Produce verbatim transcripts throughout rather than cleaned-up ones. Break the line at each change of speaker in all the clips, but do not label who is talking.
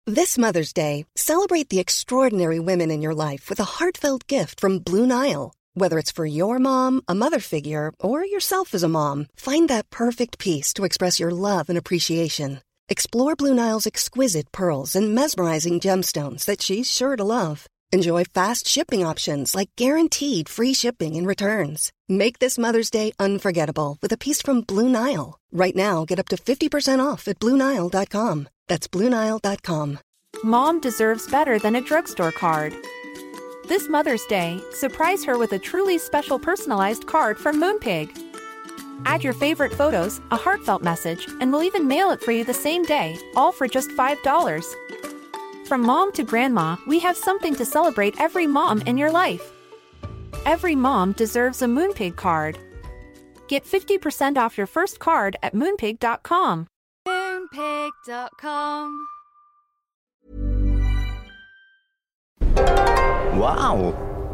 This Mother's Day, celebrate the extraordinary women in your life with a heartfelt gift from Blue Nile. Whether it's for your mom, a mother figure, or yourself as a mom, find that perfect piece to express your love and appreciation. Explore Blue Nile's exquisite pearls and mesmerizing gemstones that she's sure to love. Enjoy fast shipping options like guaranteed free shipping and returns. Make this Mother's Day unforgettable with a piece from Blue Nile. Right now, get up to fifty percent off at Blue Nile dot com. That's Blue Nile dot com.
Mom deserves better than a drugstore card. This Mother's Day, surprise her with a truly special personalized card from Moonpig. Add your favorite photos, a heartfelt message, and we'll even mail it for you the same day, all for just five dollars. From mom to grandma, we have something to celebrate every mom in your life. Every mom deserves a Moonpig card. Get fifty percent off your first card at moonpig dot com.
moonpig dot com.
Wow.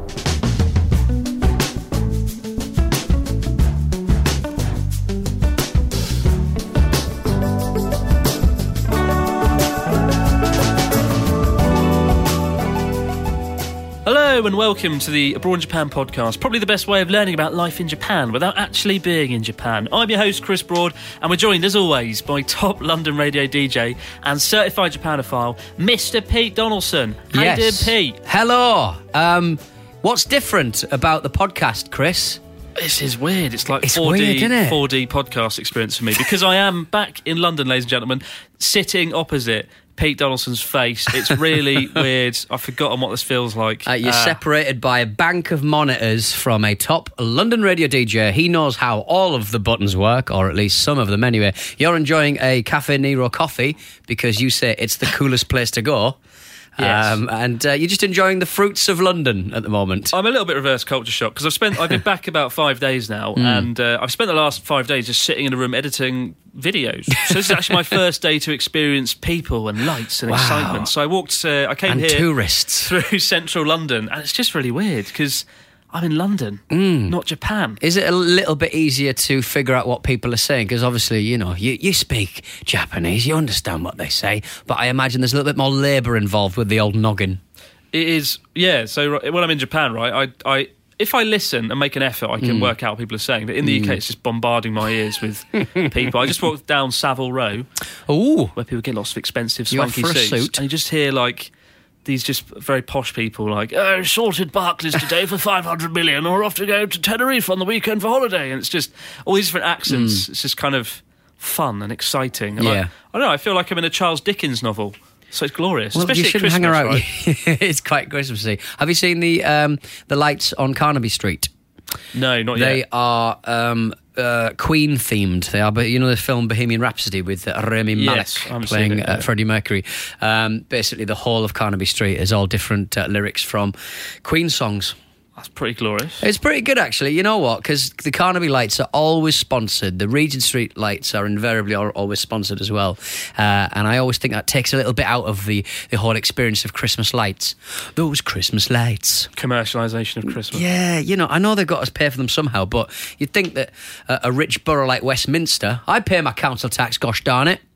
Hello and welcome to the Abroad in Japan podcast, probably the best way of learning about life in Japan without actually being in Japan. I'm your host, Chris Broad, and we're joined, as always, by top London radio D J and certified Japanophile, Mister Pete Donaldson. How
yes.
you doing, Pete?
Hello. Um, what's different about the podcast, Chris?
This is weird. It's like
it's
four D,
weird, isn't it?
four D podcast experience for me, because I am back in London, ladies and gentlemen, sitting opposite Pete Donaldson's face. It's really weird. I've forgotten what this feels like.
Uh, you're
uh,
separated by a bank of monitors from a top London radio D J. He knows how all of the buttons work, or at least some of them anyway. You're enjoying a Cafe Nero coffee because you say it's the coolest place to go.
Yes.
Um, and uh, you're just enjoying the fruits of London at the moment.
I'm a little bit reverse culture shock because I've spent I've been back about five days now,
Mm.
and uh, I've spent the last five days just sitting in a room editing videos. So this is actually my first day to experience people and lights and
Wow.
excitement. So I walked, uh, I came
and
here
tourists.
through central London, and it's just really weird because I'm in London,
Mm.
not Japan.
Is it a little bit easier to figure out what people are saying? Because obviously, you know, you, you speak Japanese, you understand what they say, but I imagine there's a little bit more labour involved with the old noggin.
It is, yeah. So right, when I'm in Japan, right, I, I, if I listen and make an effort, I can
Mm.
work out what people are saying. But in the U K, it's just bombarding my ears with people. I just walked down Savile Row,
Ooh,
where people get lots of expensive,
You
swanky
off for a
suits,
suit?
and you just hear like these just very posh people like, oh, sorted Barclays today for five hundred million, or off to go to Tenerife on the weekend for holiday. And it's just all these different accents. It's just kind of fun and exciting. And
Yeah.
I, I don't know, I feel like I'm in a Charles Dickens novel. So it's glorious,
well,
especially
you
at
shouldn't
Christmas,
hang around.
right?
It's quite Christmassy. Have you seen the um, the lights on Carnaby Street?
No, not
They
yet.
are um, uh, Queen themed. They are, but you know the film Bohemian Rhapsody with uh, Rami Malek
Yes, I haven't
playing
seen it,
uh,
no.
Freddie Mercury. Um, basically, the whole of Carnaby Street is all different uh, lyrics from Queen songs.
That's pretty glorious.
It's pretty good, actually. You know what? Because the Carnaby lights are always sponsored. The Regent Street lights are invariably al- always sponsored as well. Uh, and I always think that takes a little bit out of the, the whole experience of Christmas lights. Those Christmas lights.
Commercialisation of Christmas.
Yeah, you know, I know they've got to pay for them somehow, but you'd think that uh, a rich borough like Westminster, I pay my council tax, gosh darn it.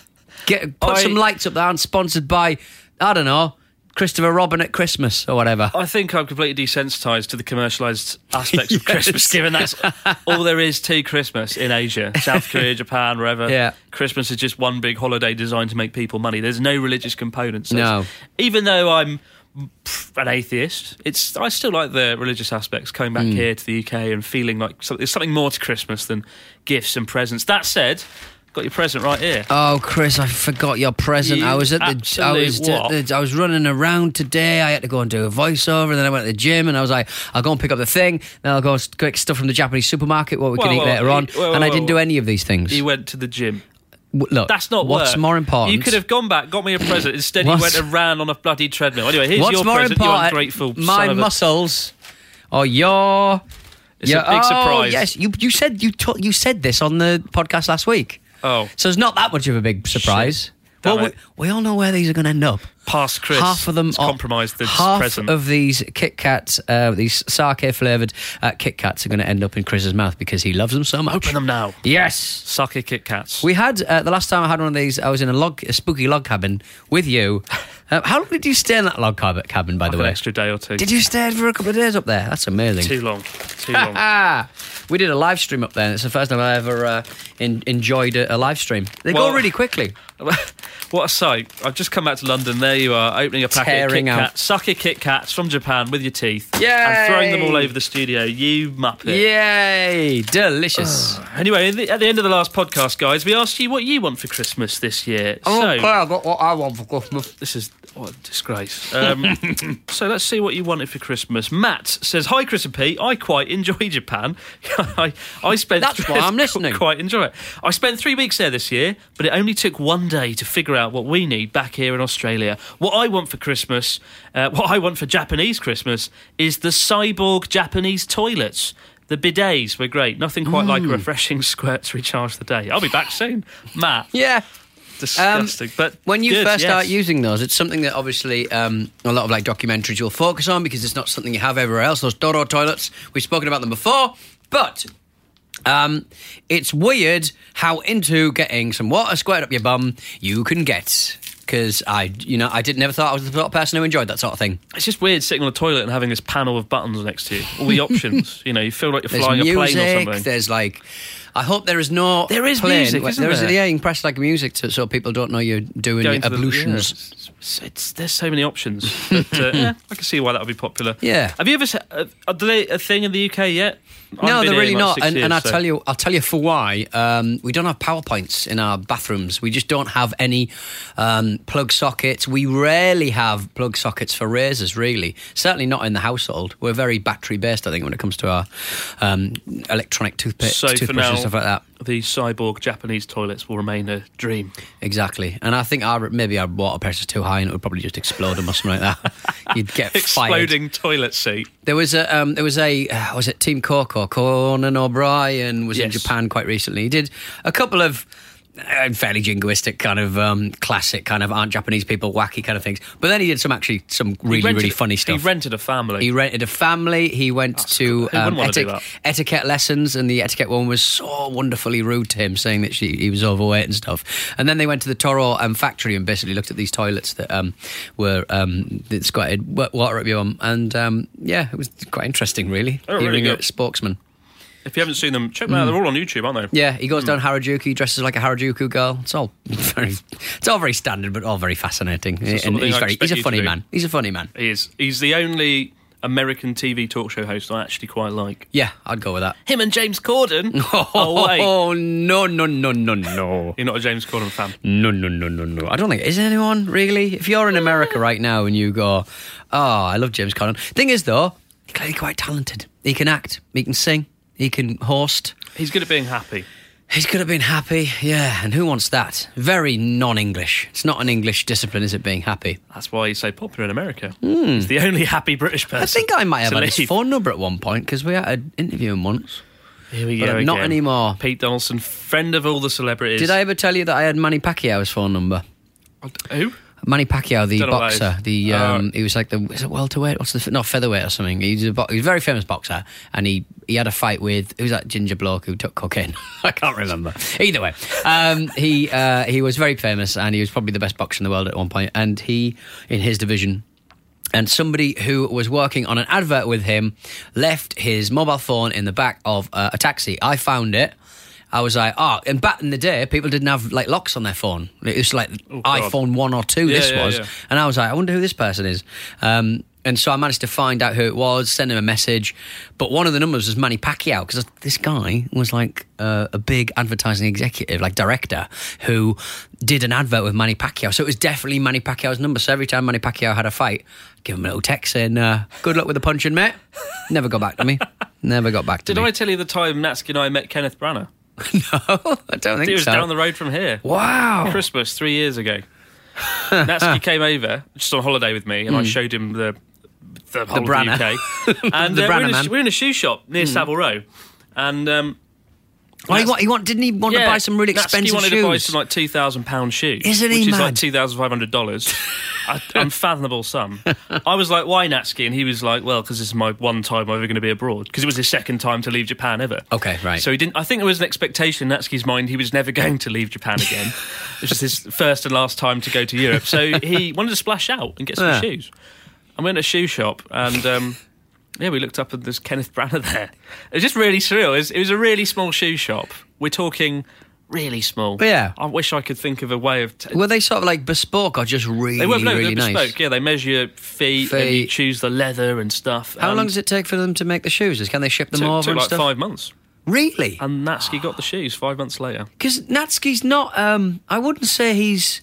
Get Put
I-
some lights up there and sponsored by, I don't know, Christopher Robin at Christmas or whatever.
I think I'm completely desensitised to the commercialised aspects of
Yes.
Christmas, given that's all there is to Christmas in Asia, South Korea, Japan, wherever.
Yeah.
Christmas is just one big holiday designed to make people money. There's no religious component. So
No.
it's- even though I'm pff, an atheist, it's I still like the religious aspects, coming back here to the U K and feeling like so, there's something more to Christmas than gifts and presents. That said, got your present right here.
Oh, Chris, I forgot your present.
You
I was at the. I
absolute
was.
what?
The, I was running around today. I had to go and do a voiceover, and then I went to the gym, and I was like, I'll go and pick up the thing. Then I'll go and get stuff from the Japanese supermarket, what we can
Whoa,
eat
whoa,
later
whoa,
on.
whoa,
and I
whoa,
didn't
whoa.
do any of these things.
You went to the gym.
W- Look,
That's not
what's
work.
more important.
You could have gone back, got me a present. Instead, you
What?
went and ran on a bloody treadmill. Anyway, here's
What's
your
more
present, you
important?
ungrateful
My
son of a...
muscles, or your.
It's
your,
a big
oh,
surprise.
Yes, you. You said you. T- you said this on the podcast last week.
Oh.
So it's not that much of a big surprise.
Damn
well, we,
it.
we all know where these are going to end up.
Past Chris.
Half of them
It's
are
compromised the
half
present.
of these Kit Kats, uh, these sake flavoured uh, Kit Kats, are going to end up in Chris's mouth because he loves them so much.
Open them now.
Yes.
Sake Kit Kats.
We had uh, the last time I had one of these. I was in a log, a spooky log cabin with you. Uh, how long did you stay in that log cab- cabin? By
like
the
an
way,
extra day or two.
did you stay for a couple of days up there? That's amazing.
Too long. Too long.
Ah, we did a live stream up there. And it's the first time I ever uh, in, enjoyed a, a live stream. They
Well-
go really quickly.
What a sight. I've just come back to London. There you are, opening a packet
Tearing
of Kit
out.
Kats, Sake Kit Kats from Japan with your teeth.
Yay!
And throwing them all over the studio. You muppet.
Yay! Delicious.
Anyway, at the, at the end of the last podcast, guys, we asked you what you want for Christmas this year. so,
I got what I want for Christmas.
this is what a disgrace. Um, so let's see what you wanted for Christmas. Matt says, "Hi, Chris and Pete. I quite enjoy Japan. I, I spent
That's why I'm listening.
Quite enjoy it. I spent three weeks there this year, but it only took one day to figure out what we need back here in Australia. What I want for Christmas, uh, what I want for Japanese Christmas, is the cyborg Japanese toilets." The bidets were great. Nothing quite like a refreshing squirt to recharge the day. I'll be back soon. Matt.
Yeah.
Disgusting. but
When you
good,
first
yes.
start using those, it's something that obviously um, a lot of like documentaries will focus on because it's not something you have everywhere else. Those Doro toilets, we've spoken about them before, but um, it's weird how into getting some water squirted up your bum you can get. Because I, you know, I did never thought I was the sort of person who enjoyed that sort of thing.
It's just weird sitting on a toilet and having this panel of buttons next to you. All the options. You know, you feel like you're
There's
flying
music,
a plane or something.
there's like... I hope there is no
There is
plane.
music, isn't
there? Is,
there?
yeah, you can press like music to, so people don't know you're doing
Going
your
to the-
ablutions.
yeah, it's, it's, there's so many options. But, uh, yeah, I can see why that would be popular.
Yeah.
Have you ever... se- Uh, are they a thing in the U K yet? I
No,
haven't been
they're
here
really
in like
not.
six
And,
years,
and I'll
so-
tell you, I'll tell you for why. Um, we don't have PowerPoints in our bathrooms. We just don't have any um, plug sockets. We rarely have plug sockets for razors, really. Certainly not in the household. We're very battery based, I think, when it comes to our um, electronic toothpaste,
So for
toothbrush
now,
and stuff like that.
the cyborg Japanese toilets will remain a dream.
Exactly. And I think our maybe our water pressure's too high and it would probably just explode them or something like that. You'd get fired.
Exploding toilet seat.
There was a um, there was a uh, was it Team Coco? Conan O'Brien was in
Yes.
Japan quite recently. He did a couple of uh, fairly jingoistic kind of um, classic kind of aren't Japanese people wacky kind of things. But then he did some actually some
He
really
rented-
really funny stuff.
He rented a family.
He rented a family. He went to
cool. Who wouldn't
um,
wanna do
etic-
that?
etiquette lessons, and the etiquette woman was so wonderfully rude to him, saying that she, he was overweight and stuff. And then they went to the Toro um, factory and basically looked at these toilets that um, were um, that squirted wa- water up your bum. And um, yeah, it was quite interesting, really.
Oh, really
hearing a
good.
spokesman.
If you haven't seen them, check them out. They're all on YouTube, aren't they?
Yeah, he goes down Harajuku, dresses like a Harajuku girl. It's all very, it's all very standard, but all very fascinating.
the sort
And
of thing
he's
I
very,
expect
he's a
you to
funny
do.
man. He's a funny man.
He is. He's the only American T V talk show host I actually quite like.
Yeah, I'd go with that.
Him and James Corden. Oh, wait.
Oh no no no no no.
You're not a James Corden fan.
No, no, no, no, no. I don't think... Is anyone, really? If you're in America right now and you go, oh, I love James Corden. Thing is, though, he's clearly quite talented. He can act. He can sing. He can host.
He's good at being happy.
He's good at being happy. Yeah, and who wants that? Very non-English. It's not an English discipline, is it, being happy?
That's why he's so popular in America. He's the only happy British person.
I think I might have
to
had his
leave.
phone number at one point because we had to interview him once.
Here we
But
go.
not
again.
anymore.
Pete Donaldson, friend of all the celebrities.
Did I ever tell you that I had Manny Pacquiao's phone number?
Who?
Manny Pacquiao, the
Don't know what that
boxer,
is.
the
Uh,
um, he was like the is it welterweight? What's the not featherweight or something? He's a, bo- he's a very famous boxer, and he, he had a fight with who's that ginger bloke who took cocaine? I can't remember. Either way, um, he uh, he was very famous, and he was probably the best boxer in the world at one point, and he in his division. And somebody who was working on an advert with him left his mobile phone in the back of uh, a taxi. I found it. I was like, oh, and back in the day, people didn't have like locks on their phone. It was like
Oh, God.
iPhone one or two,
Yeah,
this
yeah,
was.
yeah.
And I was like, I wonder who this person is. Um, and so I managed to find out who it was, send him a message. But one of the numbers was Manny Pacquiao, because this guy was like uh, a big advertising executive, like director, who did an advert with Manny Pacquiao. So it was definitely Manny Pacquiao's number. So every time Manny Pacquiao had a fight, I'd give him a little text saying, uh, good luck with the punching, mate. Never got back to me. Never got back to
Did
me.
I tell you the time Natsuki and I met Kenneth Branagh?
No, I don't think
He was
so.
down the road from here.
Wow.
Christmas three years ago. Natsuki came over just on holiday with me, and I showed him the the whole of
Branagh.
the U K. And
The
uh, we're,
Branagh
in a,
man.
we're in a shoe shop near Savile Row, and um,
Oh, he, want, he want, didn't he want
yeah,
to buy some really expensive
Natsuki wanted
shoes?
to buy some like two thousand pound shoes.
Isn't he
Which is
mad?
like two thousand five hundred dollars. Unfathomable sum. I was like, why Natsuki? And he was like, well, because this is my one time I'm ever going to be abroad. Because it was his second time to leave Japan ever.
Okay, right.
So he didn't. I think there was an expectation in Natsuki's mind he was never going to leave Japan again. It was just his first and last time to go to Europe. So he wanted to splash out and get some
Yeah.
shoes. I went to a shoe shop and... Um, yeah, we looked up and there's Kenneth Branagh there. It was just really surreal. It was, it was a really small shoe shop. We're talking really small.
Yeah.
I wish I could think of a way of... T-
Were they sort of like bespoke or just really,
they weren't no,
really
they're
nice?
bespoke. Yeah, they measure your feet, and you
Feet.
choose the leather and stuff.
How
and
long does it take for them to make the shoes? Can they ship them
took,
over
took
and
like
stuff?
five months.
Really?
And Natsuki got the shoes five months later.
Because Natsuki's not, um, I wouldn't say he's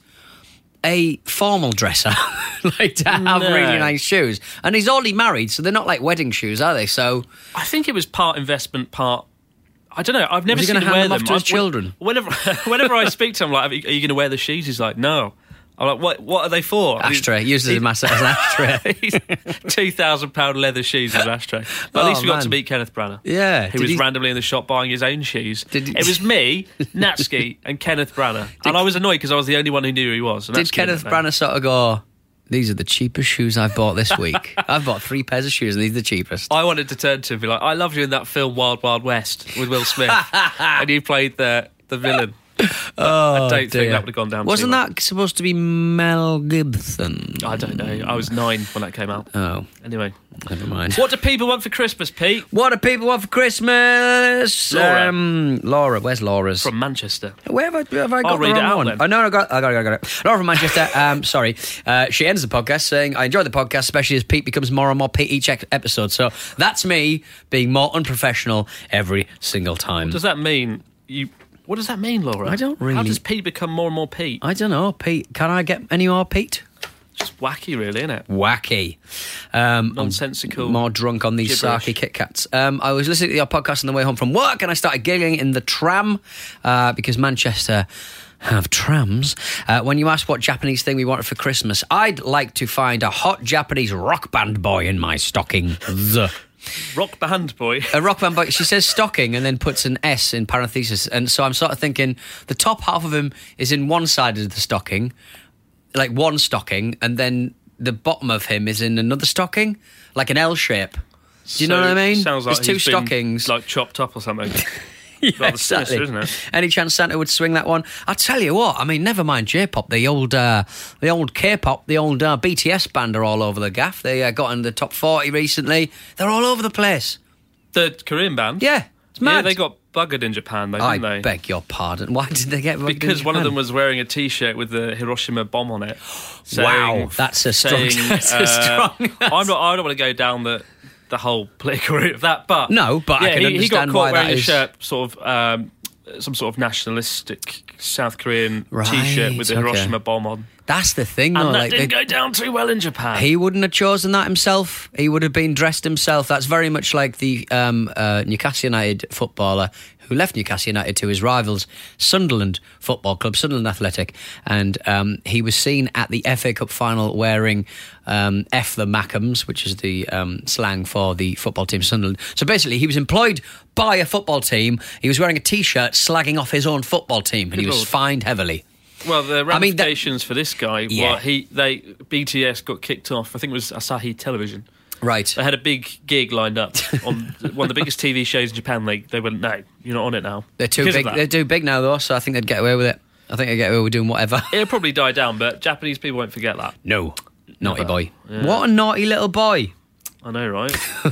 a formal dresser, like to have
No.
really nice shoes. And he's already married, so they're not like wedding shoes, are they? So
I think it was part investment, part... I don't know. I've never
Was he
seen
gonna
him
hand
wear
them off
them.
to his
I-
children?
Whenever, whenever I speak to him, like, are you, you going to wear the shoes? He's like, no. I'm like, what? What are they for?
ashtray, used as, a mass- as an ashtray.
Two thousand pound leather shoes as an ashtray. But at
Oh,
least we got
man.
to meet Kenneth Branagh.
Yeah.
He
Did
was
he-
randomly in the shop buying his own shoes.
Did he-
It was me, Natsuki, and Kenneth Branagh. And I was annoyed because I was the only one who knew who he was. And
Did
Natsuki
Kenneth
didn't know.
Branagh sort of go, these are the cheapest shoes I've bought this week. I've bought three pairs of shoes and these are the cheapest.
I wanted to turn to him and be like, I loved you in that film Wild Wild West with Will Smith. And you played the, the villain.
Oh,
I don't
dear.
think that would have gone down
Wasn't
too well.
that supposed to be Mel Gibson?
I don't know. I was nine when that came out.
Oh,
Anyway.
never mind.
What do people want for Christmas, Pete?
What do people want for Christmas?
Laura.
Um, Laura, where's Laura's?
From Manchester.
Where have I, have I got
I'll
the
read it
wrong
out
one?
then.
Oh, no, I got, I got it, I got it. Laura from Manchester, um, sorry. Uh, she ends the podcast saying, I enjoy the podcast, especially as Pete becomes more and more Pete each ec- episode. So that's me being more unprofessional every single time.
Does that mean you... What does that mean, Laura?
I don't
How
really-
does Pete become more and more Pete?
I don't know, Pete. Can I get any more Pete?
Just wacky, really, isn't it?
Wacky. Um,
Nonsensical.
I'm more drunk on these
gibberish.
Sarky Kit Kats. Um, I was listening to your podcast on the way home from work and I started giggling in the tram uh, because Manchester have trams. Uh, when you asked what Japanese thing we wanted for Christmas, I'd like to find a hot Japanese rock band boy in my stocking. The.
Rock band boy.
A rock band boy, she says stocking and then puts an S in parenthesis. And so I'm sort of thinking the top half of him is in one side of the stocking, like one stocking, and then the bottom of him is in another stocking, like an L shape. Do you know
So,
what I mean?
Sounds like
There's two
he's been,
stockings.
like chopped up or something.
Yeah,
Rather sinister, isn't it?
Any chance Santa would swing that one? I'll tell you what, I mean, never mind J-pop, the old uh, the old K-pop, the old uh, B T S band are all over the gaff. They uh, got in the top forty recently. They're all over the place.
The Korean band?
Yeah, it's mad.
Yeah, they got buggered in Japan, though,
I
didn't they?
beg your pardon. Why did they get bugged in
Because one of
Japan?
them was wearing a T-shirt with the Hiroshima bomb on it.
Wow,
saying-
that's a strong-
saying,
that's a
uh,
strong-
I'm not. I don't want to go down the the whole political route of that, but
No, but I
yeah,
can
he, he got
understand
caught
why that
wearing a
is-
shirt, sort of um, some sort of nationalistic South Korean
Right,
T-shirt with the
okay.
Hiroshima bomb on,
That's the thing, though.
and that
like,
didn't
they-
go down too well in Japan.
He wouldn't have chosen that himself. He would have been dressed himself. That's very much like the um, uh, Newcastle United footballer who left Newcastle United to his rivals, Sunderland Football Club, Sunderland Athletic, and um, he was seen at the F A Cup final wearing um, F the Mackhams, which is the um, slang for the football team Sunderland. So basically, he was employed by a football team. He was wearing a T-shirt slagging off his own football team, and he
Good
was
Lord.
fined heavily.
Well, the
I mean, that-
ramifications for this guy
Yeah.
were he they B T S got kicked off. I think it was Asahi Television.
Right.
They had a big gig lined up on one of the biggest T V shows in Japan. They they went, no, you're not on it now.
They're too
Because of
big.
that.
They're too big now, though, so I think they'd get away with it. I think they'd get away with doing whatever.
It'll probably die down, but Japanese people won't forget that.
No. Naughty
Never.
boy.
Yeah.
What a naughty little boy.
I know, right?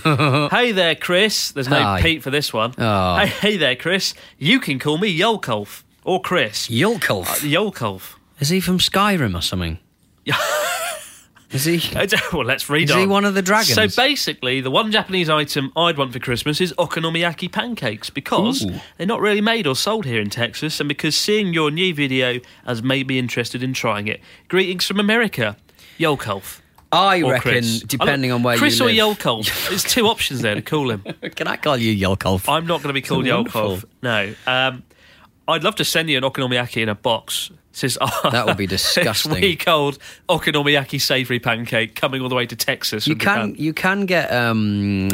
Hey there, Chris. There's no
Hi.
Pete for this one.
Oh.
Hey, hey there, Chris. You can call me Yolkolf or Chris.
Yolkolf.
Uh, Yolkolf.
Is he from Skyrim or something? Is he?
Well, let's read
Is
on.
he one of the dragons?
So basically, the one Japanese item I'd want for Christmas is okonomiyaki pancakes because
Ooh.
they're not really made or sold here in Texas, and because seeing your new video has made me interested in trying it. Greetings from America, Yolkolf.
I
Or
reckon,
Chris.
depending
I-
on where
Chris
you
or
live.
Yolkolf. There's two options there to call him.
Can I call you Yolkolf?
I'm not going to be called
Wonderful.
Yolkolf. No. Um, I'd love to send you an okonomiyaki in a box This is our
That would be disgusting.
week-old okonomiyaki savoury pancake coming all the way to Texas.
You can
Japan.
you can get um,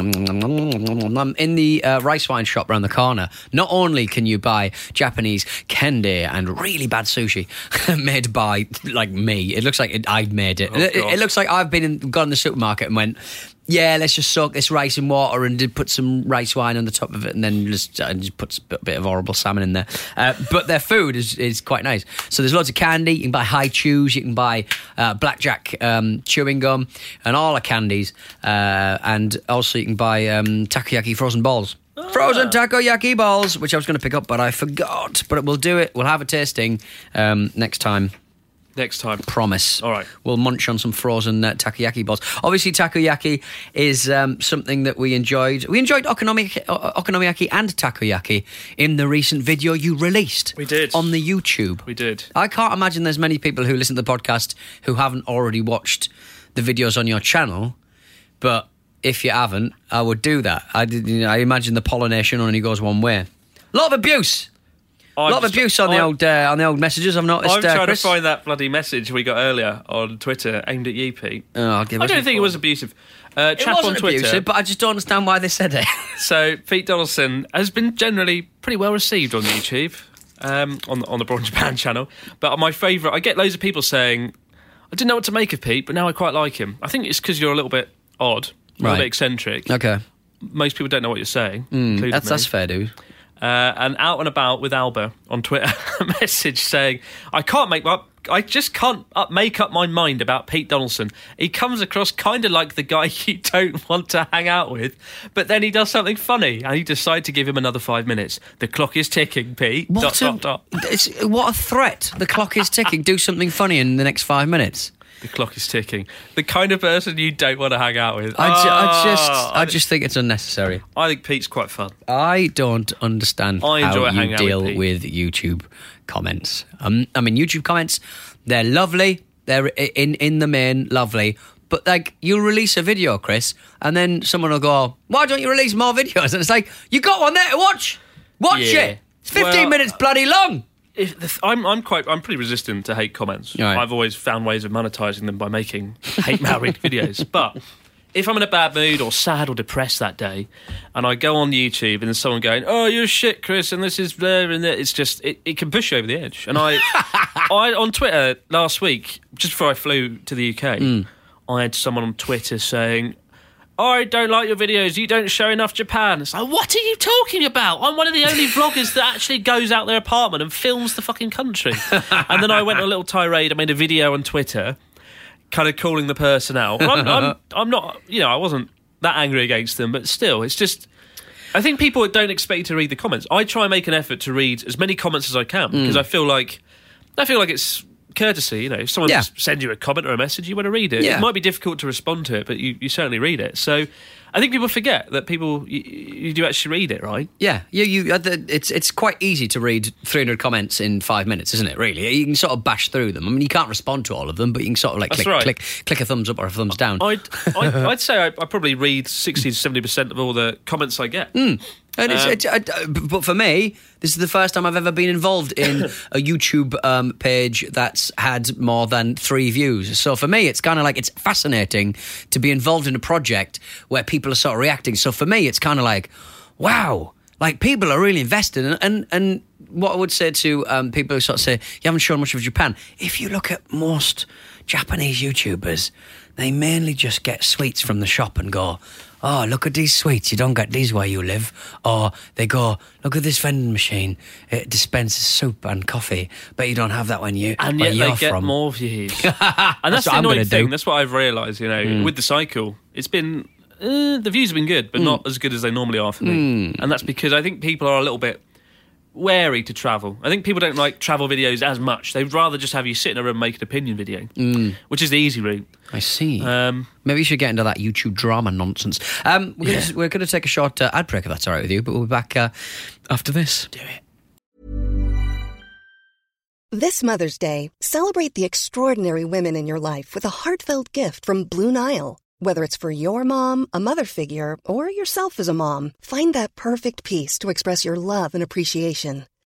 in the uh, rice wine shop around the corner. Not only can you buy Japanese kende and really bad sushi made by like me. It looks like it, I made it.
Oh,
it.
God.
It looks like I've been in, gone in the supermarket and went, yeah, let's just soak this rice in water and did put some rice wine on the top of it, and then just, uh, just put a bit of horrible salmon in there. Uh, but their food is, is quite nice. So there's loads of candy. You can buy high chews. You can buy uh, blackjack um, chewing gum and all the candies. Uh, and also you can buy um, takoyaki frozen balls.
Ah.
Frozen takoyaki balls, which I was going to pick up, but I forgot. But we'll do it. We'll have a tasting um, next time.
Next time.
Promise.
All right.
We'll munch on some frozen uh, takoyaki balls. Obviously, takoyaki is um, something that we enjoyed. We enjoyed okonomiyaki, okonomiyaki and takoyaki in the recent video you released.
We did.
On the YouTube.
We did.
I can't imagine there's many people who listen to the podcast who haven't already watched the videos on your channel, but if you haven't, I would do that. I, did, you know, I imagine the pollination only goes one way. A lot of abuse. A lot of abuse on the
I'm-
old uh, on the old messages. I've noticed.
I'm
uh,
trying
Chris.
to find that bloody message we got earlier on Twitter aimed at you, Pete.
Oh, I'll give
I
it
don't
a
think it
thought.
was abusive. Uh,
It
chap
wasn't
on Twitter.
abusive, but I just don't understand why they said it.
So Pete Donaldson has been generally pretty well received on YouTube, um, on on the Broad Japan channel. But my favourite, I get loads of people saying, "I didn't know what to make of Pete, but now I quite like him." I think it's because you're a little bit odd, a little
Right.
bit eccentric.
Okay,
Most people don't know what you're saying, including
that's
me.
that's fair, dude.
Uh, and Out and About with Alba on Twitter, a message saying, I can't make up, I just can't up, make up my mind about Pete Donaldson. He comes across kind of like the guy you don't want to hang out with, but then he does something funny and you decide to give him another five minutes. The clock is ticking, Pete.
What
Dot,
a,
dot, dot.
It's, what a threat! The clock is ticking. Do something funny in the next five minutes.
The clock is ticking. The kind of person you don't want to hang out with.
I, ju- I just,
Ah,
I just think it's unnecessary.
I think Pete's quite fun.
I don't understand
I enjoy
how
hanging
you
out with
deal
Pete.
with YouTube comments. Um, I mean, YouTube comments, they're lovely. They're i- in in the main lovely. But like, you'll release a video, Chris, and then someone will go, "Why don't you release more videos?" And it's like, you got one there to watch. Watch
Yeah.
it. It's fifteen
Well,
minutes bloody long.
If the th- I'm, I'm quite, I'm pretty resistant to hate comments.
Right.
I've always found ways of monetising them by making hate mail read videos. But if I'm in a bad mood or sad or depressed that day, and I go on YouTube and there's someone going, "Oh, you're shit, Chris," and this is there and that, it's just it, it can push you over the edge. And I, I on Twitter last week, just before I flew to the U K,
Mm.
I had someone on Twitter saying, I don't like your videos, you don't show enough Japan. It's like, what are you talking about? I'm one of the only vloggers that actually goes out their apartment and films the fucking country. And then I went on a little tirade, I made a video on Twitter, kind of calling the person out. And I'm, I'm, I'm not, you know, I wasn't that angry against them, but still, it's just, I think people don't expect you to read the comments. I try and make an effort to read as many comments as I can, because I feel like, I feel like it's courtesy, you know, if someone
Yeah.
just sends you a comment or a message, you want to read it.
Yeah.
It might be difficult to respond to it, but you, you certainly read it. So I think people forget that people, you, you do actually read it, right?
Yeah, you, you, uh, the- it's it's quite easy to read three hundred comments in five minutes, isn't it, really? You can sort of bash through them. I mean, you can't respond to all of them, but you can sort of like
That's
click,
right.
click click a thumbs up or a thumbs down.
I'd, I'd, I'd say I, I probably read sixty to seventy percent of all the comments I get.
And it's,
Um,
it's, uh, uh, but for me, this is the first time I've ever been involved in a YouTube um, page that's had more than three views. So for me, it's kind of like, it's fascinating to be involved in a project where people are sort of reacting. So for me, it's kind of like, wow, like people are really invested. And and, and what I would say to um, people who sort of say, you haven't shown much of Japan, if you look at most Japanese YouTubers, they mainly just get sweets from the shop and go, oh, look at these sweets, you don't get these where you live. Or they go, look at this vending machine, it dispenses soup and coffee, but you don't have that when you,
And
where
yet
you're
they get
from.
more views. And that's,
That's
the
what I'm
annoying
gonna
thing.
do.
That's what I've realised, you know, with the cycle. It's been, uh, the views have been good, but not as good as they normally are for me. And that's because I think people are a little bit wary to travel. I think people don't like travel videos as much. They'd rather just have you sit in a room and make an opinion video, which is the easy route.
I see.
Um,
Maybe you should get into that YouTube drama nonsense. Um, we're
Yeah.
gonna, we're going to take a short uh, ad break if that's all right with you, but we'll be back uh, after this.
do it.
This Mother's Day, celebrate the extraordinary women in your life with a heartfelt gift from Blue Nile. Whether it's for your mom, a mother figure, or yourself as a mom, find that perfect piece to express your love and appreciation.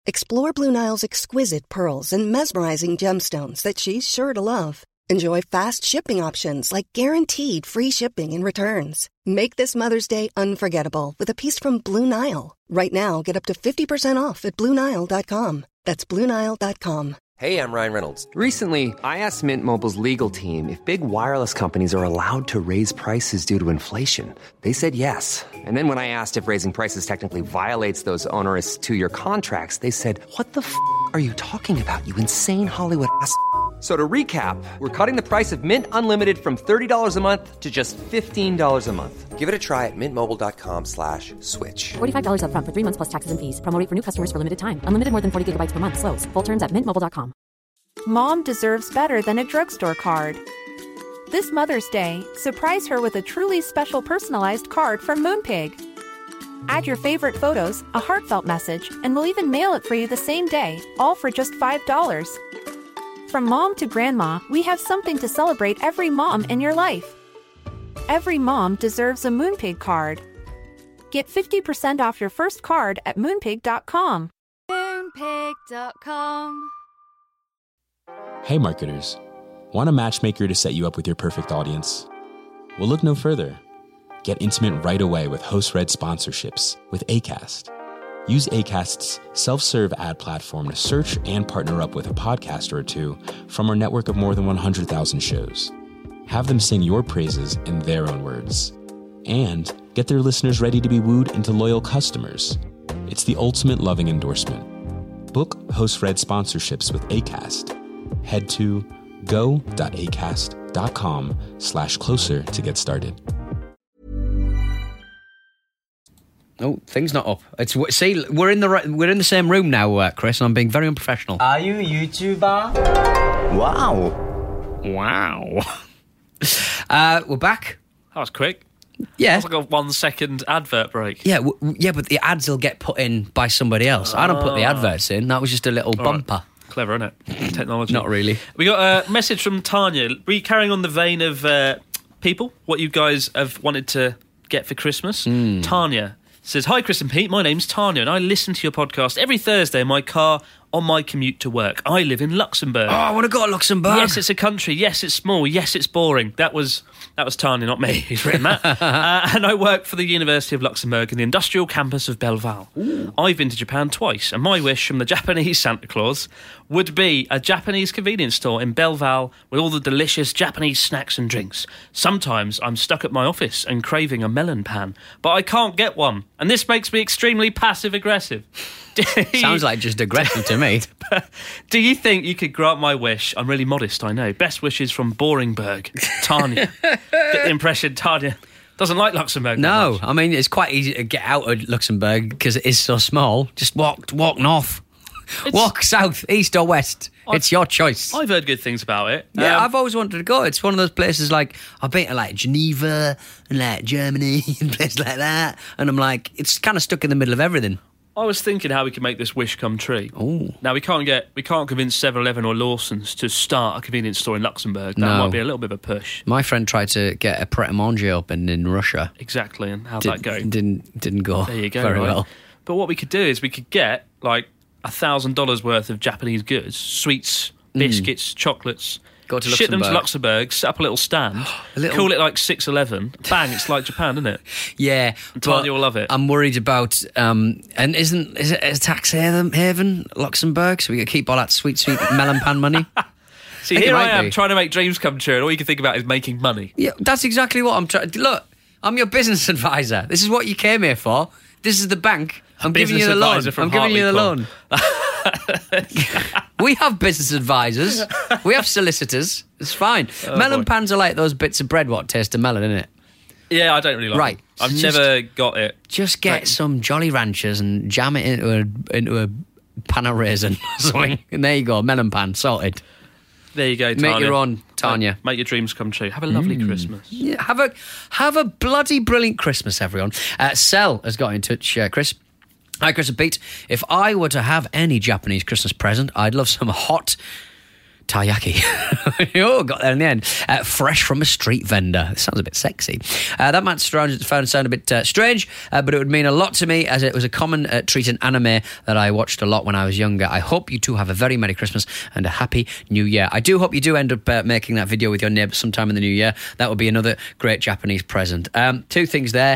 Explore Blue Nile's exquisite pearls and mesmerizing gemstones that she's sure to love. Enjoy fast shipping options like guaranteed free shipping and returns. Make this Mother's Day unforgettable with a piece from Blue Nile. Right now, get up to fifty percent off at Blue Nile dot com. That's Blue Nile dot com.
Hey, I'm Ryan Reynolds. Recently, I asked Mint Mobile's legal team if big wireless companies are allowed to raise prices due to inflation. They said yes. And then when I asked if raising prices technically violates those onerous two-year contracts, they said, what the f*** are you talking about, you insane Hollywood ass f- So to recap, we're cutting the price of Mint Unlimited from thirty dollars a month to just fifteen dollars a month. Give it a try at mintmobile.com slash switch.
forty-five dollars up front for three months plus taxes and fees. Promo rate for new customers for limited time. Unlimited more than forty gigabytes per month. Slows full terms at mint mobile dot com.
Mom deserves better than a drugstore card. This Mother's Day, surprise her with a truly special personalized card from Moonpig. Add your favorite photos, a heartfelt message, and we'll even mail it for you the same day, all for just five dollars. From mom to grandma, we have something to celebrate every mom in your life. Every mom deserves a Moonpig card. Get fifty percent off your first card at moonpig dot com.
Moonpig dot com.
Hey marketers, want a matchmaker to set you up with your perfect audience? Well, look no further. Get intimate right away with host-read sponsorships with Acast. Use Acast's self-serve ad platform to search and partner up with a podcaster or two from our network of more than one hundred thousand shows. Have them sing your praises in their own words. And get their listeners ready to be wooed into loyal customers. It's the ultimate loving endorsement. Book host-read sponsorships with Acast. Head to go.acast.com slash closer to get started.
Oh, thing's not up. It's see, we're in the right, we're in the same room now, uh, Chris, and I'm being very unprofessional.
Are you a YouTuber? Wow.
Wow. uh, we're back.
That was quick.
Yeah.
That's like a one second advert break.
Yeah, w- w- yeah, but the ads will get put in by somebody else. I don't put the adverts in. That was just a little
All
bumper.
right. Clever, isn't it? Technology.
Not really.
We got a message from Tanya. We carrying on the vein of uh, people, what you guys have wanted to get for Christmas.
Mm.
Tanya says, hi, Chris and Pete. My name's Tanya, and I listen to your podcast every Thursday in my car on my commute to work. I live in Luxembourg.
Oh, I want to go to Luxembourg.
Yes, it's a country. Yes, it's small. Yes, it's boring. That was that was Tanya, not me, who's written that. uh, and I work for the University of Luxembourg in the industrial campus of Belval. Ooh. I've been to Japan twice, and my wish from the Japanese Santa Claus would be a Japanese convenience store in Belval with all the delicious Japanese snacks and drinks. Sometimes I'm stuck at my office and craving a melon pan, but I can't get one, and this makes me extremely passive-aggressive.
Sounds like just aggressive to me.
Do you think you could grant my wish? I'm really modest, I know. Best wishes from Boringburg. Tanya. Get the impression Tanya doesn't like Luxembourg.
No, I mean, it's quite easy to get out of Luxembourg because it is so small. Just walk, walk north. It's, walk south, east or west. I've, it's your choice.
I've heard good things about it.
Yeah,
um,
I've always wanted to go. It's one of those places like, I've been to like Geneva and like Germany and places like that. And I'm like, it's kind of stuck in the middle of everything.
I was thinking how we could make this wish come true.
Ooh.
Now we can't get we can't convince seven eleven or Lawson's to start a convenience store in Luxembourg. That
no.
might be a little bit of a push.
My friend tried to get a Pret a Manger open in Russia.
Exactly, and how'd
Did,
that go?
Didn't didn't go.
There you go.
Very
right?
well.
But what we could do is we could get like a thousand dollars worth of Japanese goods, sweets, biscuits, mm. chocolates.
Go to
ship them to
Luxembourg.
Luxembourg, set up a little stand,
a little...
call it like six eleven. Bang, it's like Japan, isn't it?
Yeah.
And Tanya will love it.
I'm worried about, um, and isn't, is it a tax haven, haven, Luxembourg? So we can keep all that sweet, sweet melon pan money?
See, I here I am be. trying to make dreams come true, and all you can think about is making money.
Yeah, that's exactly what I'm trying. Look, I'm your business advisor. This is what you came here for. This is the bank. I'm
business
giving you the loan.
I'm
giving you the loan.
loan.
We have business advisors. We have solicitors. It's fine. Oh, melon boy. pans are like those bits of bread what taste of melon, innit?
Yeah, I don't really like
right.
them. I've
just,
never got it.
Just get like, some Jolly Ranchers and jam it into a into a pan of raisin or something. And there you go, melon pan, sorted.
There you go, Tanya.
Make your own, Tanya.
Make, make your dreams come true. Have a lovely mm. Christmas.
Yeah, have a have a bloody brilliant Christmas, everyone. Uh, Sel has got in touch, uh, Chris. Hi, Chris and Pete. If I were to have any Japanese Christmas present, I'd love some hot Taiyaki. Oh, got there in the end. Uh, fresh from a street vendor. It sounds a bit sexy. Uh, that might sound, sound a bit uh, strange, uh, but it would mean a lot to me as it was a common uh, treat in anime that I watched a lot when I was younger. I hope you two have a very Merry Christmas and a Happy New Year. I do hope you do end up uh, making that video with your neighbour sometime in the new year. That would be another great Japanese present. Um, two things there.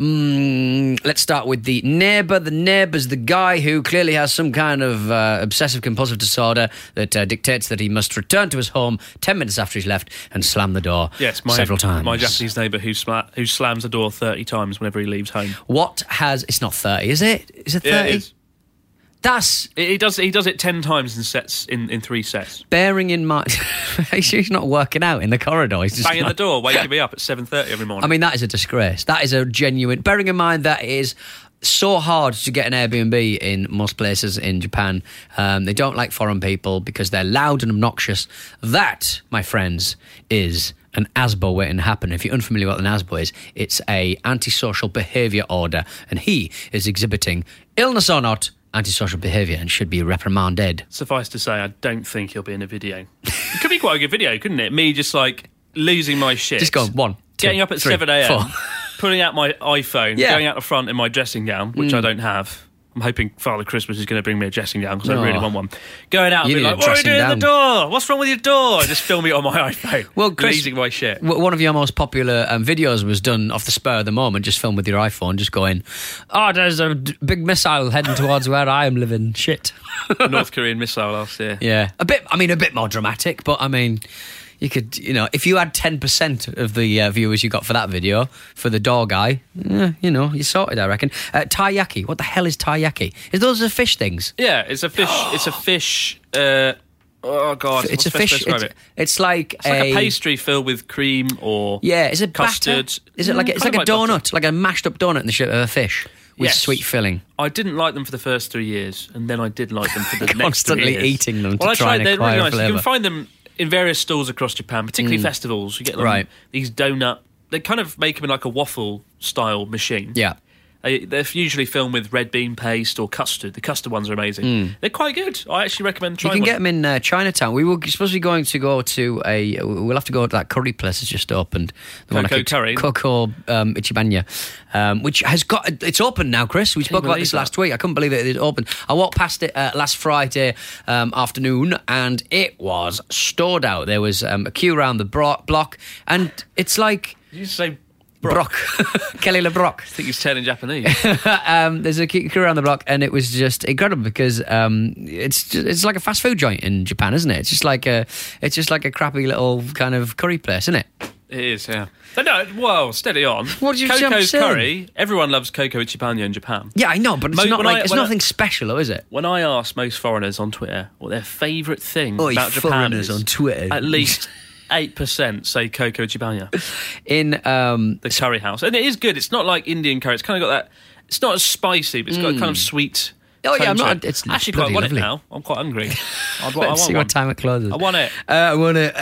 Mm, let's start with the neighbour. The neighbour's the guy who clearly has some kind of uh, obsessive-compulsive disorder that uh, dictates that he must return to his home ten minutes after he's left and slam the door
yes, my,
several times.
My Japanese neighbour who, sla- who slams the door thirty times whenever he leaves home. What
has... It's not thirty, is it? Is it thirty?
Yeah, it is.
That's...
He does He does it ten times in sets, in, in three sets.
Bearing in mind... He's not working out in the corridor. He's just
banging
like...
the door, waking me up at seven thirty every morning.
I mean, that is a disgrace. That is a genuine... Bearing in mind that it is so hard to get an Airbnb in most places in Japan. Um, they don't like foreign people because they're loud and obnoxious. That, my friends, is an A S B O waiting to happen. If you're unfamiliar with what an A S B O is, it's a antisocial behaviour order, and he is exhibiting, illness or not, antisocial behaviour and should be reprimanded.
Suffice to say, I don't think he'll be in a video. It could be quite a good video, couldn't it? Me just, like, losing my shit.
Just going, one, two,
getting up at
three,
seven a.m,
four.
pulling out my iPhone,
Yeah.
going out the front in my dressing gown, which
Mm.
I don't have. I'm hoping Father Christmas is going to bring me a dressing gown because
No.
I really want one. Going out and
You
being
need
like,
a
what are you
dressing
doing at the
down."
door? What's wrong with your door? Just film it on my iPhone.
Well, Chris-
losing my shit.
W- One of your most popular um, videos was done off the spur of the moment, just filmed with your iPhone, just going, oh, there's a d- big missile heading towards where I am living. Shit.
North Korean missile last year.
Yeah. A bit, I mean, a bit more dramatic, but I mean, you could, you know, if you had ten percent of the uh, viewers you got for that video, for the door guy, eh, you know, you sorted, I reckon. Uh, taiyaki. What the hell is taiyaki? Is those the fish things?
Yeah, it's a fish. It's a fish. Uh, oh god,
It's
what's
a
the best way
fish.
to describe
It's,
it?
it's like
It's like a pastry filled with cream or
Yeah, is it
custard.
batter? Is it like a, it's
Mm,
like a
kind of like
donut, like a mashed up donut in the shape of a fish with
Yes.
sweet filling?
I didn't like them for the first three years, and then I did like them for the next three
Constantly
years.
eating them to
well, I
try
tried,
and
they're
acquire
really nice. You
flavour.
can find them in various stalls across Japan, particularly
Mm.
festivals. You get them,
Right.
these donut. They kind of make them in like a waffle style machine.
Yeah.
They, they're usually filmed with red bean paste or custard. The custard ones are amazing.
Mm.
They're quite good. I actually recommend
You
trying
can
one.
get them in uh, Chinatown. We were supposed to be going to go to a... We'll have to go to that curry place that's just opened. The one I
Coco
keep-
Curry?
Coco um, Ichibanya, um, which has got... It's open now, Chris. We
Can you
spoke about
believe
this
that?
last week. I couldn't believe it. It's open. I walked past it uh, last Friday um, afternoon and it was stored out. There was um, a queue around the bro- block and it's like...
Did you say
Brock. Kelly LeBrock.
I think he's turning Japanese.
um, there's a queue around the block, and it was just incredible because um, it's just, it's like a fast food joint in Japan, isn't it? It's just like a it's just like a crappy little kind of curry place, isn't it?
It is, yeah. But no, well, steady on.
What did you
Coco's
jump in?
curry. Everyone loves Coco Ichibanya in Japan.
Yeah, I know, but it's
Mo-
not
when
like
I-
it's
when I-
nothing special, though, is it?
When I ask most foreigners on Twitter what their favourite thing
Oi,
about Japan
foreigners
is,
on Twitter.
at least eight percent say Coco Ichibanya.
In um,
the curry house. And it is good. It's not like Indian curry. It's kind of got that... It's not as spicy, but it's got a kind of sweet...
Oh, yeah, I'm
tone to
not-
it.
it's
I actually
bloody
quite want
lovely.
it now. I'm quite hungry. I, want- I
Let's
want
see
one.
what time it closes.
I want it.
Uh, I want it.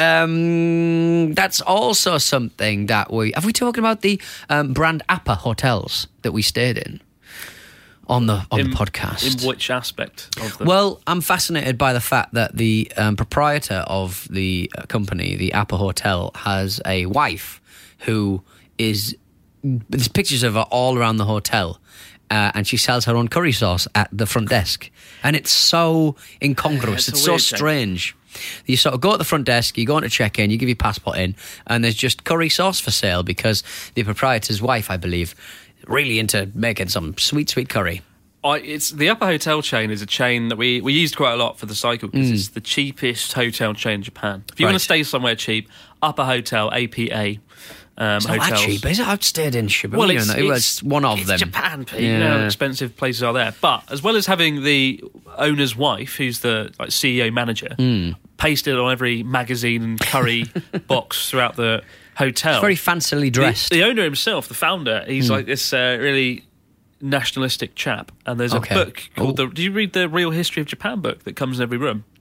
Um, that's also something that we... Have we talked about the um, brand Appa hotels that we stayed in on the on
in,
the podcast?
In which aspect of them?
Well, I'm fascinated by the fact that the um, proprietor of the uh, company, the Appa Hotel, has a wife who is... There's pictures of her all around the hotel. Uh, and she sells her own curry sauce at the front desk. And it's so incongruous.
Yeah, it's a
it's so
weird thing.
strange. You sort of go at the front desk, you go on to check in, you give your passport in, and there's just curry sauce for sale because the proprietor's wife, I believe, really into making some sweet, sweet curry.
I, it's the Upper Hotel chain is a chain that we, we used quite a lot for the cycle because
Mm.
it's the cheapest hotel chain in Japan. If you want
Right.
to stay somewhere cheap, Upper Hotel, A P A um,
It's not
hotels.
that cheap, is it? I've stayed in Shibuya.
Well,
and
it's,
that-
it's,
it's one of
it's
them.
Japan, Pete. You know how
Yeah.
expensive places are there. But as well as having the owner's wife, who's the like C E O manager,
Mm.
pasted on every magazine and curry box throughout the hotel.
It's very fancily dressed.
The, the owner himself, the founder, he's
Mm.
like this uh, really nationalistic chap. And there's
Okay.
a book called
Oh.
the. Do you read the Real History of Japan book that comes in every room?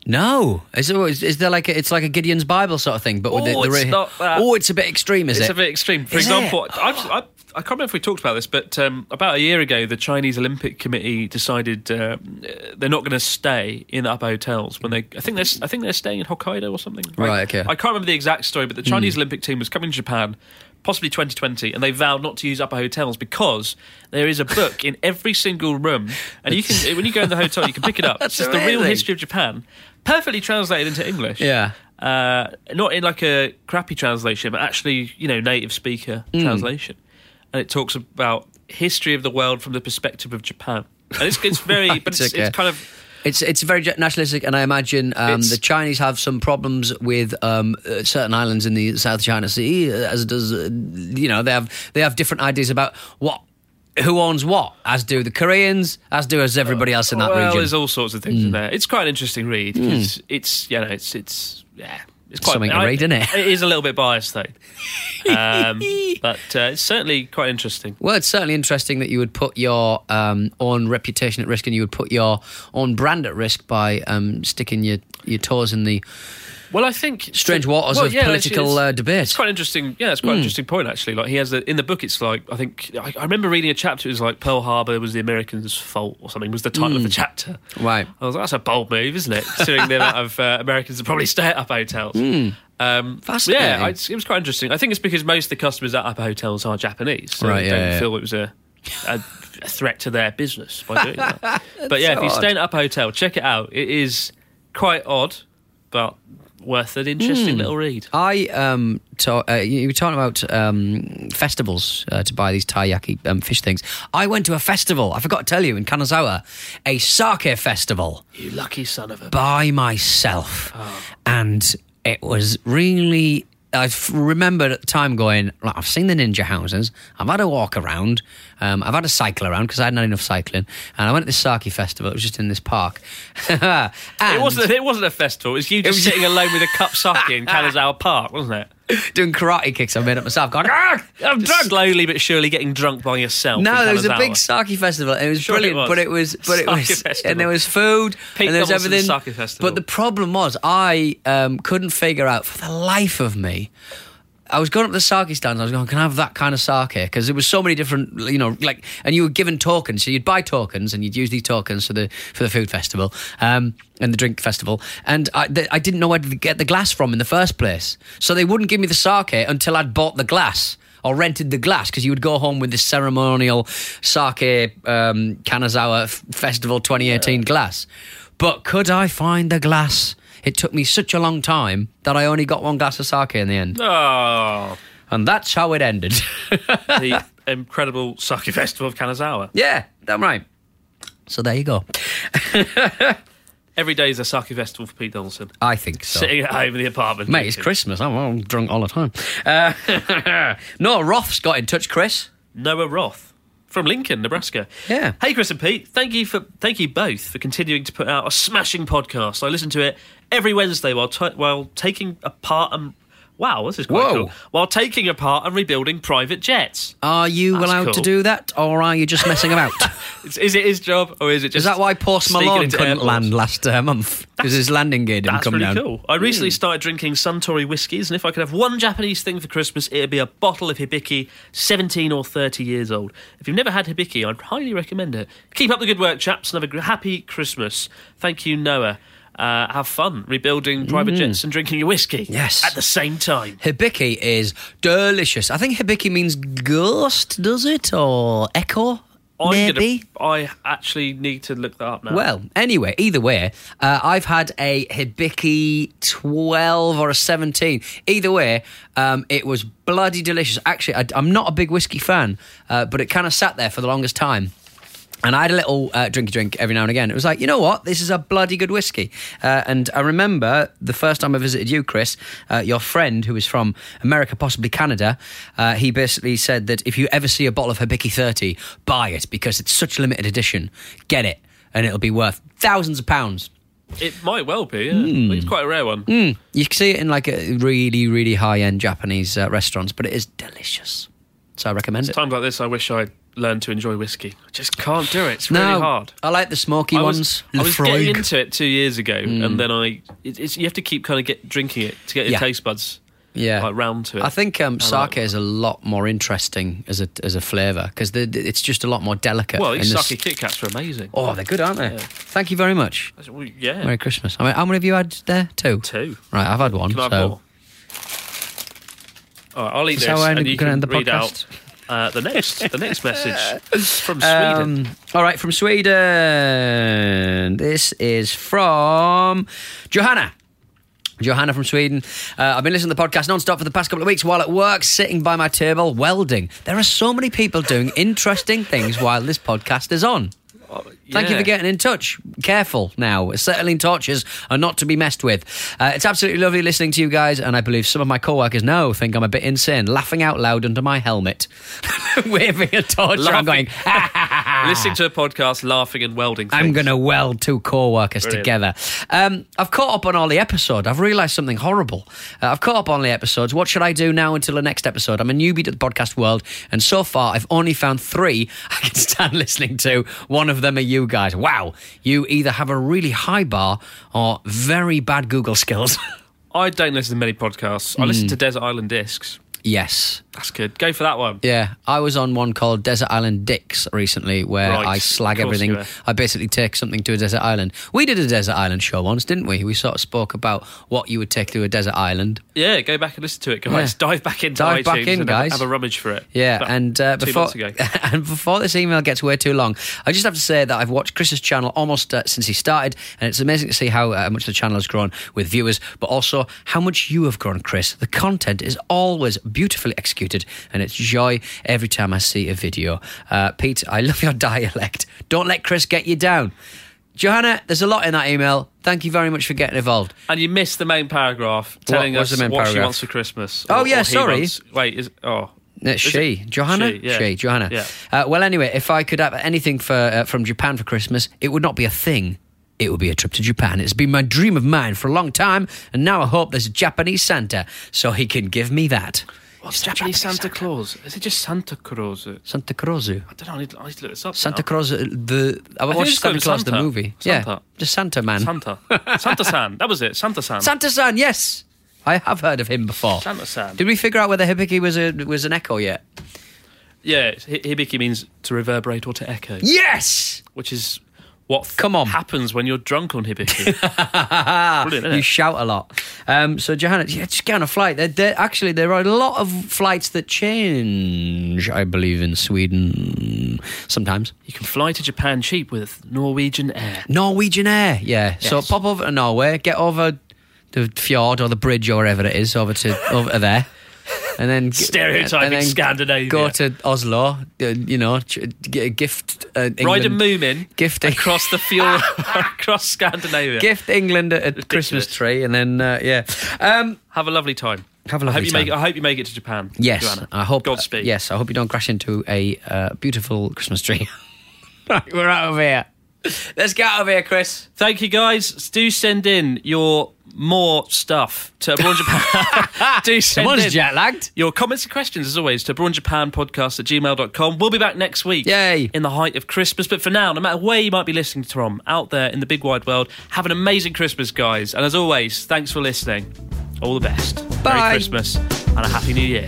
No, is there, is there like a, it's like a Gideon's Bible sort of thing, but with
oh,
the, the
it's not that.
Oh, it's a bit extreme, is
it's
it?
It's a bit extreme. For
is
example, I've, I I can't remember if we talked about this, but um, about a year ago, the Chinese Olympic Committee decided uh, they're not going to stay in upper hotels when they. I think they're I think they're staying in Hokkaido or something.
Right.
I,
Okay.
I can't remember the exact story, but the Chinese
mm.
Olympic team was coming to Japan, possibly twenty twenty, and they vowed not to use upper hotels because there is a book in every single room, and you can when you go in the hotel, you can pick it up.
That's
it's just the real
amazing.
history of Japan, perfectly translated into English.
Yeah.
Uh, not in like a crappy translation, but actually, you know, native speaker
Mm.
translation. And it talks about history of the world from the perspective of Japan. And it's, it's very,
Right,
but it's,
okay.
it's kind of.
It's it's very nationalistic, and I imagine um,
It's-
the Chinese have some problems with um, uh, certain islands in the South China Sea, uh, as does uh, you know they have they have different ideas about what who owns what, as do the Koreans, as do as everybody else in that
well,
region.
there's all sorts of things in there. It's quite an interesting read because it's, you know, it's, it's, yeah. It's quite
Something to
I-
read, isn't it?
It is a little bit biased, though. Um, but uh, it's certainly quite interesting.
Well, it's certainly interesting that you would put your um, own reputation at risk, and you would put your own brand at risk by um, sticking your, your toes in the
Well, I think
strange waters
well,
of
yeah,
political
it's,
uh,
it's
debate.
quite interesting. Yeah, it's quite an interesting point actually. Like he has a, in the book, it's like I think I, I remember reading a chapter. It was like Pearl Harbor was the Americans' fault or something. Was the title of the chapter?
Right.
I was like, that's a bold move, isn't it? Considering the amount of uh, Americans that probably stay at upper hotels. Um,
Fascinating.
Yeah, I, it was quite interesting. I think it's because most of the customers at upper hotels are Japanese, so
Right,
they
yeah,
don't
yeah.
feel it was a, a, a threat to their business by doing that. But yeah,
so
if you
odd.
stay in an upper hotel, check it out. It is quite odd, but worth an interesting little read.
I um, to, uh, you were talking about um, festivals uh, to buy these taiyaki um, fish things. I went to a festival. I forgot to tell you in Kanazawa, a sake festival
You lucky son of a.
by myself, and it was really. I remembered at the time going, like, I've seen the ninja houses, I've had a walk around, um, I've had a cycle around because I hadn't had enough cycling, and I went to this sake festival. It was just in this park. And
It wasn't. It wasn't a festival. It was you just
was-
sitting alone with a cup sake in Kanazawa Park, wasn't it?
doing karate kicks. I made up myself, going, ah, I'm drunk.
Slowly but surely getting drunk by yourself. in
No, there was a
Kanazawa.
big sake festival, and it was
Sure
brilliant.
it was.
But it was, but it
Sake
was,
festival.
and there was food,
Pete
and there was
Donaldson's
everything.
sake festival.
But the problem was, I um, couldn't figure out for the life of me. I was going up to the sake stands. I was going, can I have that kind of sake? Because there was so many different, you know, like, and you were given tokens. So you'd buy tokens, and you'd use these tokens for the for the food festival um, and the drink festival. And I, th- I didn't know where to get the glass from in the first place, so they wouldn't give me the sake until I'd bought the glass or rented the glass, because you would go home with this ceremonial sake um, Kanazawa F- Festival twenty eighteen glass. But could I find the glass? It took me such a long time that I only got one glass of sake in the end.
Oh,
And that's how it ended.
the incredible sake festival of Kanazawa.
Yeah, damn right. So there you go.
Every day is a sake festival for Pete Donaldson.
I think so.
Sitting at home in the apartment.
Mate, it's
drinking.
Christmas. I'm, I'm drunk all the time. Uh, Noah Roth's got in touch, Chris.
Noah Roth from Lincoln, Nebraska.
Yeah.
Hey, Chris and Pete. Thank you for thank you both for continuing to put out a smashing podcast. I listen to it every Wednesday while t- while taking apart and wow, this is quite
Whoa.
cool. While taking apart and rebuilding private jets.
Are you
That's
allowed to
cool.
do that, or are you just messing about?
Is, is it his job or is it just?
Is that why Post
sneaking
Malone
into
couldn't
airports?
land last uh, month? Because his landing gear didn't
That's
come
really
down.
cool. I recently started drinking Suntory whiskies, and if I could have one Japanese thing for Christmas, it'd be a bottle of Hibiki, seventeen or thirty years old. If you've never had Hibiki, I'd highly recommend it. Keep up the good work, chaps, and have a gr- happy Christmas. Thank you, Noah. Uh, have fun rebuilding private jets and drinking your whiskey.
Yes.
At the same time.
Hibiki is delicious. I think Hibiki means ghost, does it? Or echo,
I'm
maybe?
Gonna, I actually need to look that up now.
Well, anyway, either way, uh, I've had a Hibiki twelve or a seventeen. Either way, um, it was bloody delicious. Actually, I, I'm not a big whiskey fan, uh, but it kind of sat there for the longest time. And I had a little uh, drinky drink every now and again. It was like, you know what? This is a bloody good whiskey. Uh, and I remember the first time I visited you, Chris, uh, your friend who was from America, possibly Canada, uh, he basically said that if you ever see a bottle of Hibiki thirty, buy it because it's such a limited edition. Get it, and it'll be worth thousands of pounds.
It might well be, yeah. It's quite a rare one.
Mm. You can see it in like a really, really high-end Japanese uh, restaurants, but it is delicious. So I recommend it.
Times like this, I wish I'd learn to enjoy whiskey. I just can't do it. It's
no,
really hard.
I like the smoky
I was,
ones.
I was
Lefroy.
getting into it two years ago,
Mm.
and then I. It, it's, you have to keep kind of get drinking it to get your
Yeah.
taste buds
Yeah,
like round to it.
I think um,
I
sake
like-
is a lot more interesting as a as a flavour because it's just a lot more delicate.
Well, these
And
sake Kit Kats are amazing.
Oh, they're good, aren't they?
Yeah.
Thank you very much.
Well, yeah.
Merry Christmas. I mean, how many have you had there? Two.
Two.
Right, I've had one.
Can I have
so
more? All right, I'll eat
Is
this,
that how
and
I'm
you
gonna
can
end the
read
podcast?
out uh, the next the next message from Sweden.
Um, all right, from Sweden. This is from Johanna. Johanna from Sweden. Uh, I've been listening to the podcast non-stop for the past couple of weeks while at work, sitting by my table, welding. There are so many people doing interesting things while this podcast is on. Thank you
Yeah.
for getting in touch. Careful now. Acetylene torches are not to be messed with. Uh, it's absolutely lovely listening to you guys, and I believe some of my co-workers now think I'm a bit insane, laughing out loud under my helmet, waving a torch.
Laughing-
I'm going,
Listening to a podcast, laughing and welding things.
I'm going to weld two co-workers
Brilliant.
together. Um, I've caught up on all the episodes. I've realised something horrible. Uh, I've caught up on the episodes. What should I do now until the next episode? I'm a newbie to the podcast world, and so far I've only found three I can stand listening to. One of them are you guys. Wow. You either have a really high bar or very bad Google skills.
I don't listen to many podcasts. I
Hmm.
listen to Desert Island Discs.
Yes.
That's good. Go for that one.
Yeah, I was on one called Desert Island Dicks recently where
Right,
I slag
of course
everything.
you were.
I basically take something to a desert island. We did a desert island show once, didn't we? We sort of spoke about what you would take to a desert island.
Yeah, go back and listen to it, guys.
Yeah.
Dive back into
Dive
iTunes
back in,
and have-
guys.
Have a rummage for it.
Yeah,
About
and uh,
two
before
months ago.
and before this email gets way too long, I just have to say that I've watched Chris's channel almost uh, since he started, and it's amazing to see how uh, much the channel has grown with viewers, but also how much you have grown, Chris. The content is always beautifully executed, and it's joy every time I see a video. Uh, Pete, I love your dialect. Don't let Chris get you down. Johanna, there's a lot in that email. Thank you very much for getting involved.
And you missed the main paragraph telling
was
us
the main
what she
paragraph?
wants for Christmas.
Oh,
or-
yeah,
or he
sorry.
wants- Wait, is oh.
It's
Is
she,
it-
Johanna.
She, yeah.
She, Johanna.
Yeah.
Uh, well, anyway, if I could have anything for uh, from Japan for Christmas, it would not be a thing. It would be a trip to Japan. It's been my dream of mine for a long time, and now I hope there's a Japanese Santa so he can give me that.
What's
It's the
Japanese Santa,
Santa.
Claus? Is it just Santa Claus? I
Santa Clausu.
don't know. I need, I need to look this up.
Santa
now.
Claus, uh, the I
think
watched
it's
Santa
called
Claus the
Santa.
movie.
Santa.
Yeah, just Santa man.
Santa. Santa-san. That was it. Santa-san.
Santa-san, yes, I have heard of him before.
Santa-san.
Did we figure out whether Hibiki was a was an echo yet?
Yeah, hi- hibiki means to reverberate or to echo,
Yes.
which is what f-
Come on.
happens when you're drunk on hibiki. Brilliant, isn't
You
it?
shout a lot. Um, so, Johanna, yeah, just get on a flight. There, there, actually, there are a lot of flights that change, I believe, in Sweden sometimes.
You can fly to Japan cheap with Norwegian Air.
Norwegian Air, yeah. So,
Yes.
pop over to Norway, get over the fjord or the bridge or wherever it is, over to over to there. And then
Stereotyping
and then
Scandinavia.
Go to Oslo, uh, you know, ch- get a gift. Uh, England,
Ride a Moomin
gift
across the fjord, across Scandinavia.
gift England a, a Christmas tree, and then uh, yeah. Um,
Have a lovely time.
Have a
I
lovely
hope you
time.
make. I hope you make it to Japan.
Yes,
Joanna.
I hope.
Godspeed.
Yes, I hope you don't crash into a uh, beautiful Christmas tree. Right, we're out of here. Let's get out of here, Chris.
Thank you, guys. Do send in your more stuff to Abroad Japan. Do send
Someone's
in
jet lagged.
your comments and questions, as always, to abroad japan podcast at gmail dot com. We'll be back next week.
Yay.
In the height of Christmas. But for now, no matter where you might be listening from, out there in the big wide world, have an amazing Christmas, guys. And as always, thanks for listening. All the best.
Bye.
Merry Christmas and a Happy New Year.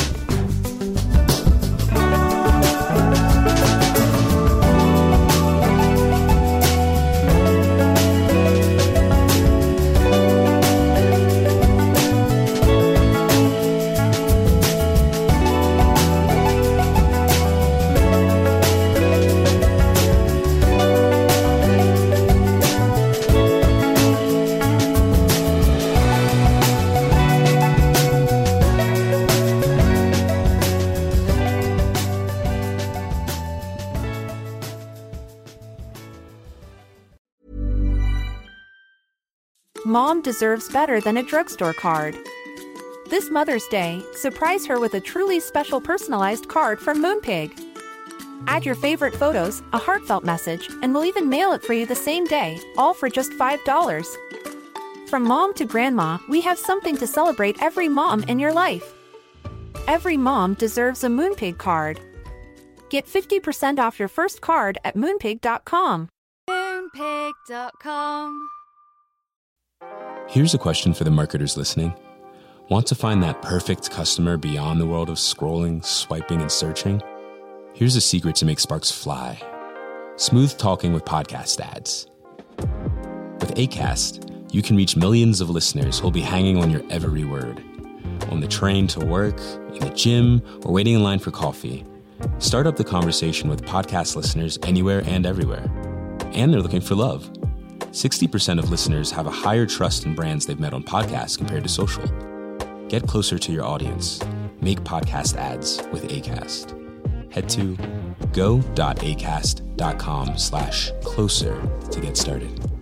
Mom deserves better than a drugstore card. This Mother's Day, surprise her with a truly special personalized card from Moonpig. Add your favorite photos, a heartfelt message, and we'll even mail it for you the same day, all for just five dollars. From mom to grandma, we have something to celebrate every mom in your life. Every mom deserves a Moonpig card. Get fifty percent off your first card at moonpig dot com.
Moonpig dot com.
Here's a question for the marketers listening. Want to find that perfect customer beyond the world of scrolling, swiping, and searching? Here's a secret to make sparks fly. Smooth talking with podcast ads. With Acast, you can reach millions of listeners who'll be hanging on your every word. On the train to work, in the gym, or waiting in line for coffee. Start up the conversation with podcast listeners anywhere and everywhere. And they're looking for love. sixty percent of listeners have a higher trust in brands they've met on podcasts compared to social. Get closer to your audience. Make podcast ads with Acast. Head to go.acast.com slash closer to get started.